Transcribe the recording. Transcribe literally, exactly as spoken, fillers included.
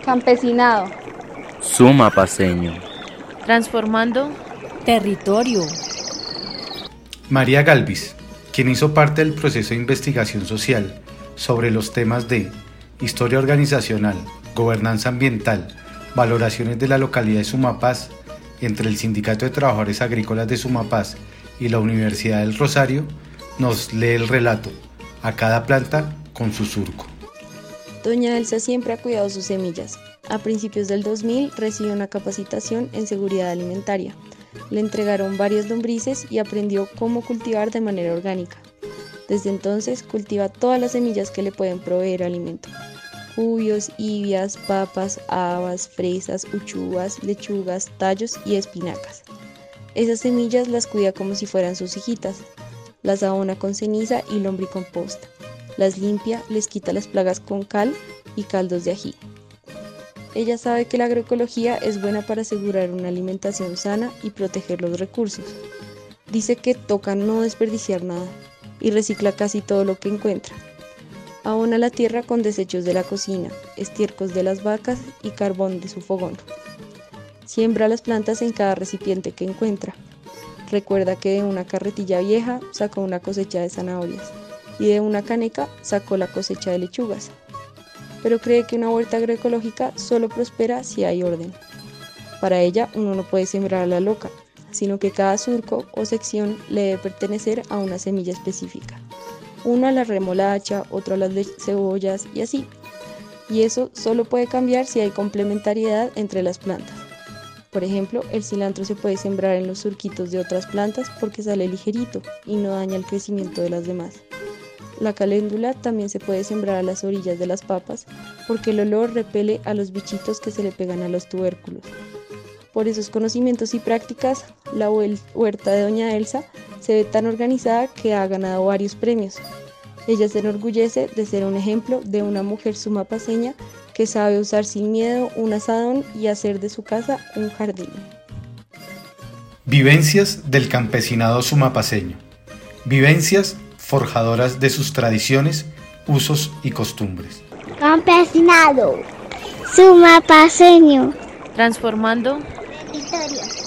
Campesinado. Sumapaceño. Transformando territorio. María Galvis, quien hizo parte del proceso de investigación social sobre los temas de historia organizacional, gobernanza ambiental, valoraciones de la localidad de Sumapaz, entre el Sindicato de Trabajadores Agrícolas de Sumapaz y la Universidad del Rosario, nos lee el relato, a cada planta con su surco. Doña Elsa siempre ha cuidado sus semillas. A principios del dos mil recibió una capacitación en seguridad alimentaria. Le entregaron varias lombrices y aprendió cómo cultivar de manera orgánica. Desde entonces cultiva todas las semillas que le pueden proveer alimento. Jubios, ibias, papas, habas, fresas, uchuvas, lechugas, tallos y espinacas. Esas semillas las cuida como si fueran sus hijitas. Las abona con ceniza y lombricomposta. Las limpia, les quita las plagas con cal y caldos de ají. Ella sabe que la agroecología es buena para asegurar una alimentación sana y proteger los recursos. Dice que toca no desperdiciar nada y recicla casi todo lo que encuentra. Abona la tierra con desechos de la cocina, estiércol de las vacas y carbón de su fogón. Siembra las plantas en cada recipiente que encuentra. Recuerda que de una carretilla vieja sacó una cosecha de zanahorias y de una caneca sacó la cosecha de lechugas. Pero cree que una huerta agroecológica solo prospera si hay orden. Para ella uno no puede sembrar a la loca, sino que cada surco o sección le debe pertenecer a una semilla específica. Uno a la remolacha, otro a las cebollas y así. Y eso solo puede cambiar si hay complementariedad entre las plantas. Por ejemplo, el cilantro se puede sembrar en los surquitos de otras plantas porque sale ligerito y no daña el crecimiento de las demás. La caléndula también se puede sembrar a las orillas de las papas porque el olor repele a los bichitos que se le pegan a los tubérculos. Por esos conocimientos y prácticas, la huerta de Doña Elsa se ve tan organizada que ha ganado varios premios. Ella se enorgullece de ser un ejemplo de una mujer sumapaceña que sabe usar sin miedo un asadón y hacer de su casa un jardín. Vivencias del campesinado sumapaceño. Vivencias forjadoras de sus tradiciones, usos y costumbres. Campesinado, sumapaceño, transformando territorio.